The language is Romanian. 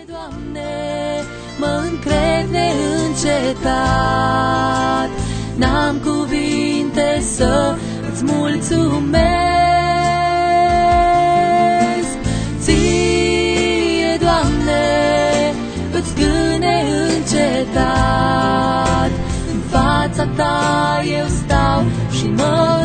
Doamne, mă încred neîncetat, n-am cuvinte să îți mulțumesc. Ție, Doamne, îți cânt neîncetat, în fața Ta eu stau și mă